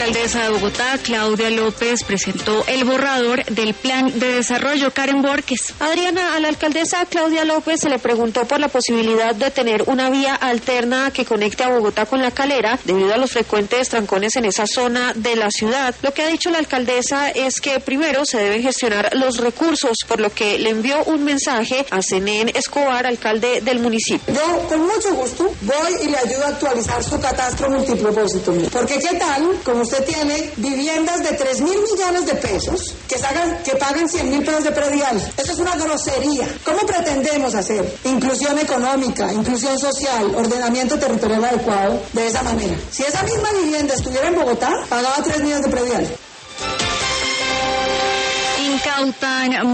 alcaldesa de Bogotá, Claudia López, presentó el borrador del plan de desarrollo. Karen Borges. Adriana, a la alcaldesa Claudia López se le preguntó por la posibilidad de tener una vía alterna que conecte a Bogotá con La Calera, debido a los frecuentes trancones en esa zona de la ciudad. Lo que ha dicho la alcaldesa es que primero se deben gestionar los recursos, por lo que le envió un mensaje a Zenén Escobar, alcalde del municipio. Yo, con mucho gusto, voy y le ayudo a actualizar su catastro multipropósito. Porque ¿qué tal? Como usted tiene viviendas de 3.000 millones de pesos que paguen 100.000 pesos de predial. Eso es una grosería. ¿Cómo pretendemos hacer inclusión económica, inclusión social, ordenamiento territorial adecuado de esa manera? Si esa misma vivienda estuviera en Bogotá, pagaba 3 millones de predial. Incautan